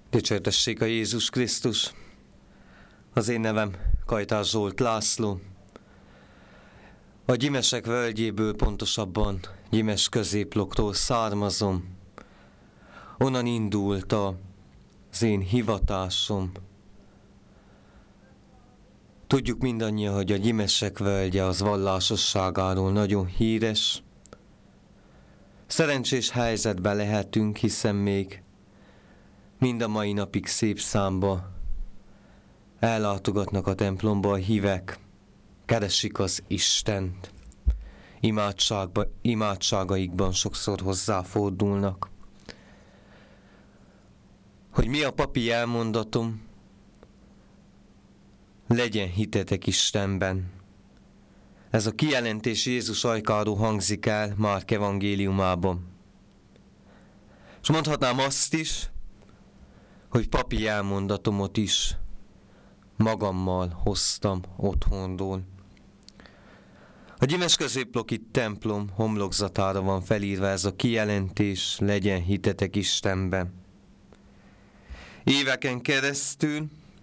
Dicsértessék a Jézus Krisztus! Az én nevem Kajtás Zsolt László. A Gyimesek völgyéből, pontosabban Gyimes középloktól származom. Onnan indult az én hivatásom. Tudjuk mindannyian, hogy a Gyimesek völgye az vallásosságáról nagyon híres. Szerencsés helyzetben lehetünk, hiszen még mind a mai napig szép számba ellátogatnak a templomba a hívek, keresik az Istent, imádságaikban sokszor hozzáfordulnak. Hogy mi a papi elmondatom? Legyen hitetek Istenben. Ez a kijelentés Jézus ajkáról hangzik el Márk evangéliumában. És mondhatnám azt is, hogy papi elmondatomot is magammal hoztam otthonról. A Gyimes középloki templom homlokzatára van felírva ez a kijelentés, legyen hitetek Istenben. Éveken keresztül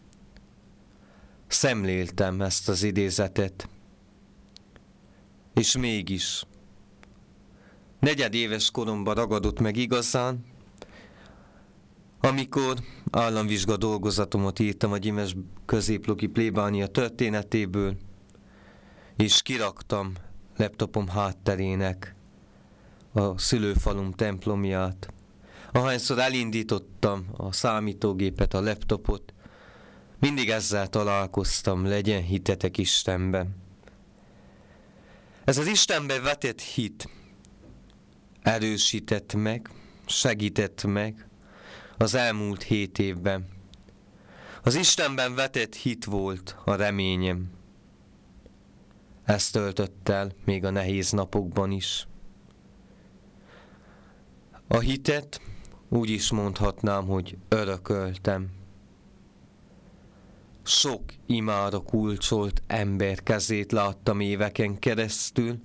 szemléltem ezt az idézetet, és mégis negyedéves koromban ragadott meg igazán, amikor államvizsga dolgozatomat írtam a Gyimes középloki plébánia történetéből, és kiraktam laptopom hátterének a szülőfalum templomját. Ahányszor elindítottam a számítógépet, a laptopot, mindig ezzel találkoztam, legyen hitetek Istenben. Ez az Istenben vetett hit erősített meg, segített meg az elmúlt 7 évben. Az Istenben vetett hit volt a reményem. Ezt töltött el még a nehéz napokban is. A hitet úgy is mondhatnám, hogy örököltem. Sok imára kulcsolt ember kezét láttam éveken keresztül,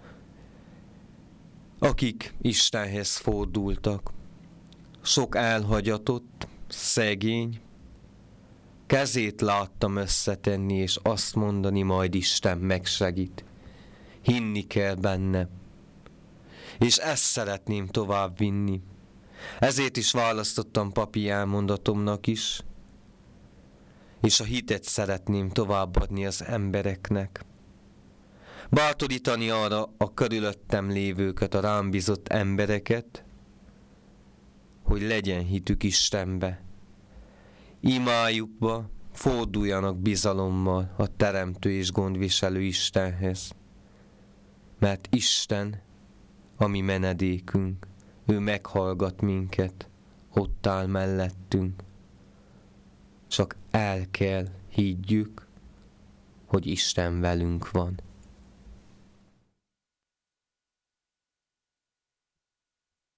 akik Istenhez fordultak. Sok elhagyatott, szegény, kezét láttam összetenni, és azt mondani, majd Isten megsegít. Hinni kell benne. És ezt szeretném tovább vinni. Ezért is választottam papi elmondatomnak is, és a hitet szeretném továbbadni az embereknek. Bátorítani arra a körülöttem lévőket, a rám bízott embereket, hogy legyen hitük Istenbe. Imájukba forduljanak bizalommal a teremtő és gondviselő Istenhez. Mert Isten a mi menedékünk, ő meghallgat minket, ott áll mellettünk. Csak el kell higgyük, hogy Isten velünk van.